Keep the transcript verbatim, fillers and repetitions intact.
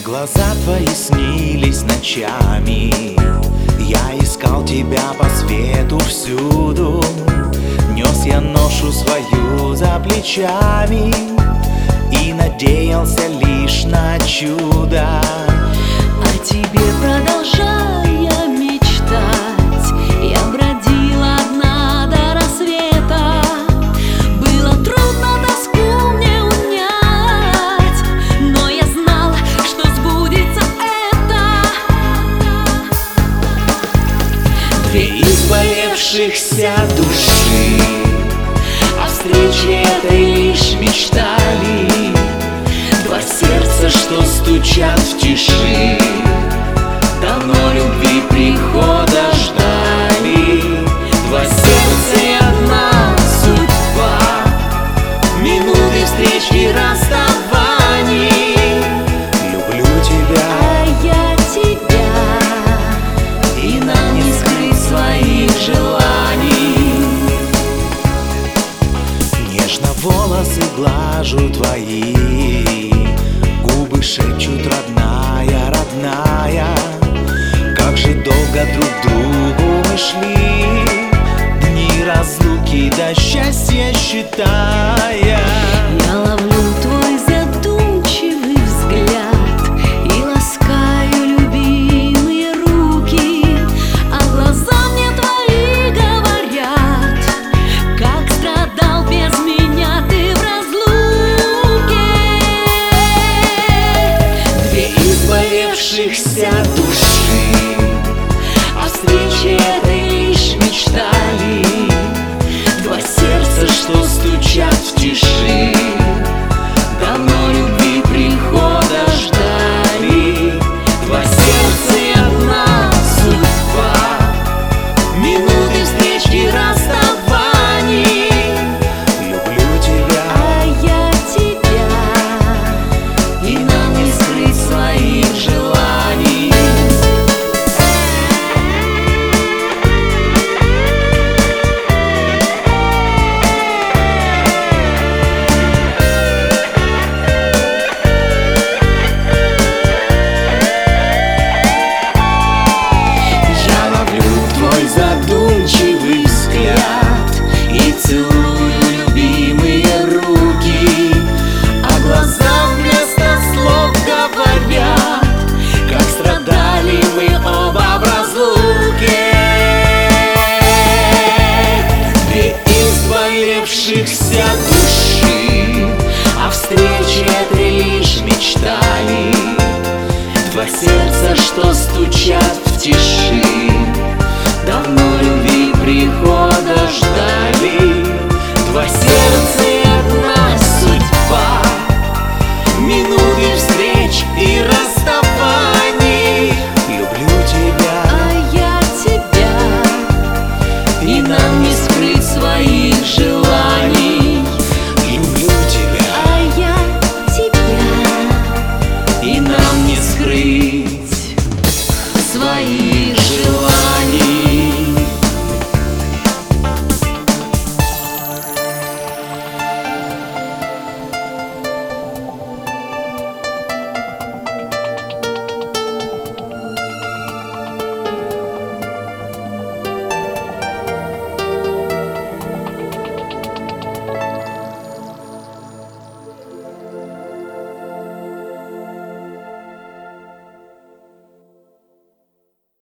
глаза твои снились ночами. Я искал тебя по свету всюду, нес я ношу свою за плечами и надеялся лишь на чудо. О тебе продолжая мечтать, я бродила одна до рассвета. Было трудно тоску мне унять, но я знала, что сбудется это. Две изболевшихся души о встрече этой лишь мечтали. Два сердца, что стучат в тиши, давно любви прихода ждали. Два сердца и одна судьба, минуты встреч и расставаний. Люблю тебя, А я тебя, и нам не скрыть своих желаний. Нежно волосы глажу твои, губы шепчут: родная, родная. Как же долго друг к другу мы шли, дни разлуки до счастья считая. я ловлю твой задумчивый взгляд и ласкаю любимые руки, а глаза мне твои говорят, как страдал без меня ты в разлуке. Две изболевшихся души о встрече этой лишь мечтали. Два сердца, что стучат в тиши, давно любви прихода ждали. Два сердца и одна судьба, минуты встреч и расставаний. Люблю тебя, А я тебя, и нам не скрыть своих желаний. Я ловлю твой задумчивый взгляд и целую любимые руки, а глаза вместо слов говорят, как страдали мы оба в разлуке. Две изболевшихся души о встрече этой лишь мечтали. Два сердца, что стучат в тиши, давно любви прихода ждали.